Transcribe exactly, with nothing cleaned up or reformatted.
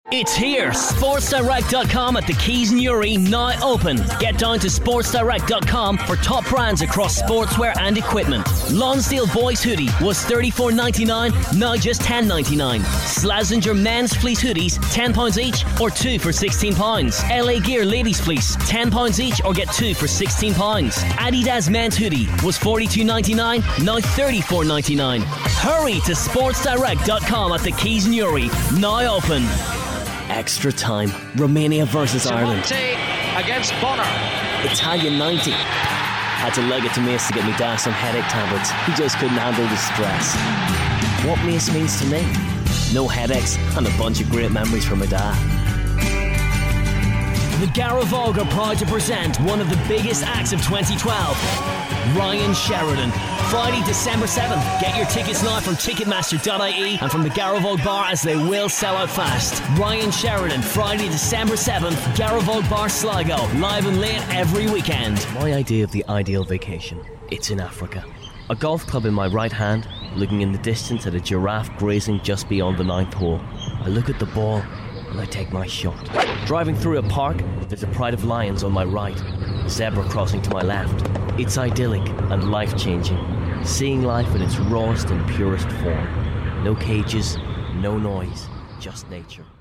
It's here. sports direct dot com at the Keys and Uri now open. Get down to sports direct dot com for top brands across sportswear and equipment. Lonsdale Boys Hoodie was thirty-four ninety-nine, now just ten ninety-nine. Slazenger Men's Fleece Hoodies, ten pounds each or two for sixteen pounds. L A Gear Ladies Fleece, ten pounds each or get two for sixteen pounds. Adidas Men's Hoodie was forty-two ninety-nine, now thirty-four ninety-nine. Hurry to sports direct dot com at the Keys and Uri, now open. Extra time. Romania versus Ireland. Against Bonner. Italian ninety. Had to leg it to Mace to get me down some headache tablets. He just couldn't handle the stress. What Mace means to me? No headaches and a bunch of great memories from my dad. The Garavog are proud to present one of the biggest acts of twenty twelve. Ryan Sheridan. Friday, December seventh. Get your tickets now from ticketmaster dot I E and from the Garavog Bar, as they will sell out fast. Ryan Sheridan, Friday, December seventh. Garavog Bar, Sligo. Live and late every weekend. My idea of the ideal vacation. It's in Africa. A golf club in my right hand, looking in the distance at a giraffe grazing just beyond the ninth hole. I look at the ball and I take my shot. Driving through a park, there's a pride of lions on my right. Zebra crossing to my left. It's idyllic and life-changing. Seeing life in its rawest and purest form. No cages, no noise, just nature.